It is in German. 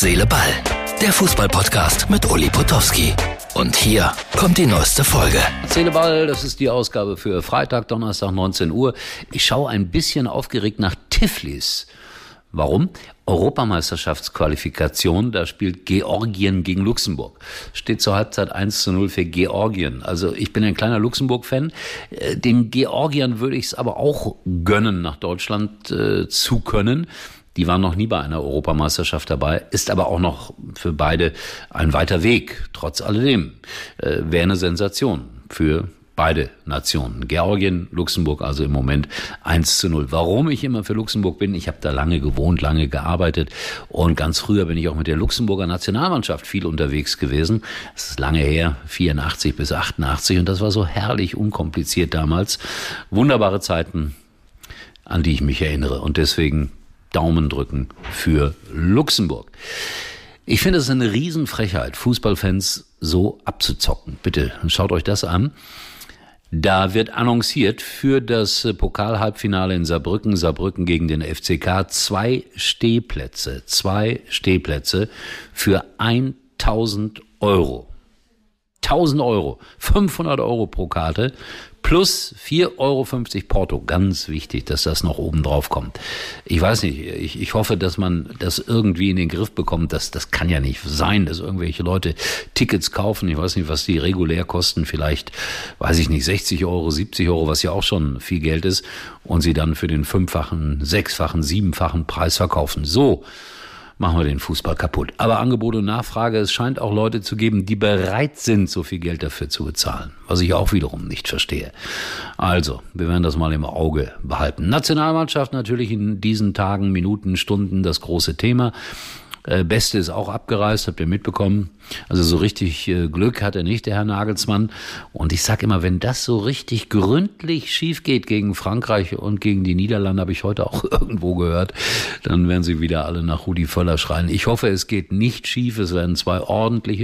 Herz, Seele, Ball. Der Fußball-Podcast mit Uli Potowski. Und hier kommt die neueste Folge. Seele, Ball, das ist die Ausgabe für Freitag, Donnerstag, 19 Uhr. Ich schaue ein bisschen aufgeregt nach Tiflis. Warum? Europameisterschaftsqualifikation, da spielt Georgien gegen Luxemburg. Steht zur Halbzeit 1:0 für Georgien. Also ich bin ein kleiner Luxemburg-Fan. Den Georgiern würde ich es aber auch gönnen, nach Deutschland zu können. Die waren noch nie bei einer Europameisterschaft dabei, ist aber auch noch für beide ein weiter Weg. Trotz alledem wäre eine Sensation für beide Nationen. Georgien, Luxemburg also im Moment 1:0. Warum ich immer für Luxemburg bin? Ich habe da lange gewohnt, lange gearbeitet und ganz früher bin ich auch mit der Luxemburger Nationalmannschaft viel unterwegs gewesen. Das ist lange her, 84 bis 88 und das war so herrlich unkompliziert damals. Wunderbare Zeiten, an die ich mich erinnere und deswegen Daumen drücken für Luxemburg. Ich finde es eine Riesenfrechheit, Fußballfans so abzuzocken. Bitte, schaut euch das an. Da wird annonciert für das Pokal-Halbfinale in Saarbrücken, Saarbrücken gegen den FCK, zwei Stehplätze für 1.000 Euro. 1.000 Euro, 500 Euro pro Karte plus 4,50 Euro Porto. Ganz wichtig, dass das noch oben drauf kommt. Ich weiß nicht, ich hoffe, dass man das irgendwie in den Griff bekommt. Das kann ja nicht sein, dass irgendwelche Leute Tickets kaufen. Ich weiß nicht, was die regulär kosten. Vielleicht, weiß ich nicht, 60 Euro, 70 Euro, was ja auch schon viel Geld ist. Und sie dann für den 5-fachen, 6-fachen, 7-fachen Preis verkaufen. So machen wir den Fußball kaputt. Aber Angebot und Nachfrage, es scheint auch Leute zu geben, die bereit sind, so viel Geld dafür zu bezahlen. Was ich auch wiederum nicht verstehe. Also, wir werden das mal im Auge behalten. Nationalmannschaft natürlich in diesen Tagen, Minuten, Stunden das große Thema. Beste ist auch abgereist, habt ihr mitbekommen. Also so richtig Glück hat er nicht, der Herr Nagelsmann. Und ich sag immer, wenn das so richtig gründlich schief geht gegen Frankreich und gegen die Niederlande, habe ich heute auch irgendwo gehört, dann werden sie wieder alle nach Rudi Völler schreien. Ich hoffe, es geht nicht schief, es werden zwei ordentliche